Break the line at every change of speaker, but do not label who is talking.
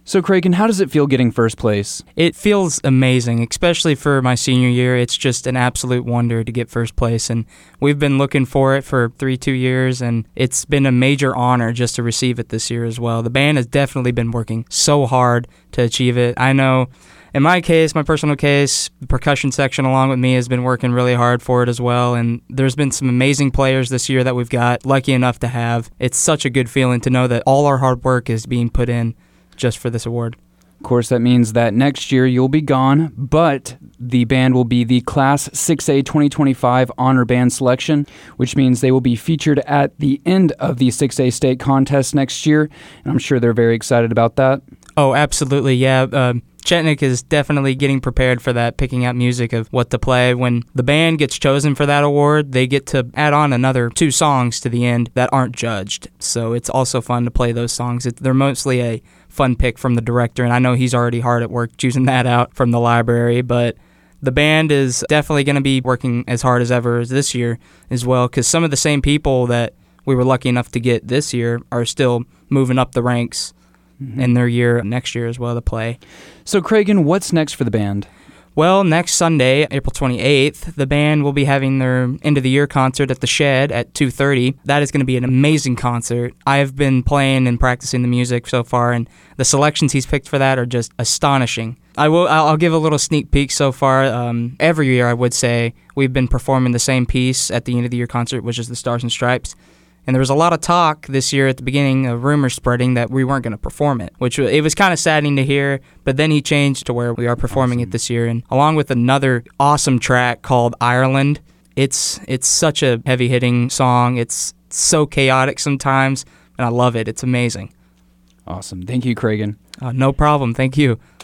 So, Kraken, how does it feel getting first place?
It feels amazing, especially for my senior year. It's just an absolute wonder to get first place, and we've been looking for it for 2 years, and it's been a major honor just to receive it this year as well. The band has definitely been working so hard to achieve it. I know in my case, my personal case, the percussion section along with me has been working really hard for it as well, and there's been some amazing players this year that we've got lucky enough to have. It's such a good feeling to know that all our hard work is being put in just for this award.
Of course, that means that next year you'll be gone, but the band will be the Class 6A 2025 Honor Band Selection, which means they will be featured at the end of the 6A state contest next year, and I'm sure they're very excited about that.
Oh, absolutely, yeah. Chetnik is definitely getting prepared for that, picking out music of what to play. When the band gets chosen for that award, they get to add on another 2 songs to the end that aren't judged, so it's also fun to play those songs. They're mostly a fun pick from the director, and I know he's already hard at work choosing that out from the library, but the band is definitely going to be working as hard as ever as this year as well, because some of the same people that we were lucky enough to get this year are still moving up the ranks in their year next year as well to play.
So, Kragen, what's next for the band?
Well, next Sunday, April 28th, the band will be having their end-of-the-year concert at the Shed at 2:30. That is going to be an amazing concert. I've been playing and practicing the music so far, and the selections he's picked for that are just astonishing. I'll give a little sneak peek so far. Every year, I would say, we've been performing the same piece at the end-of-the-year concert, which is the Stars and Stripes. And there was a lot of talk this year at the beginning, of rumors spreading that we weren't going to perform it, which it was kind of saddening to hear. But then he changed to where we are performing it this year, and along with another awesome track called Ireland. It's such a heavy-hitting song. It's so chaotic sometimes, and I love it. It's amazing.
Awesome. Thank you, Kragen.
No problem. Thank you.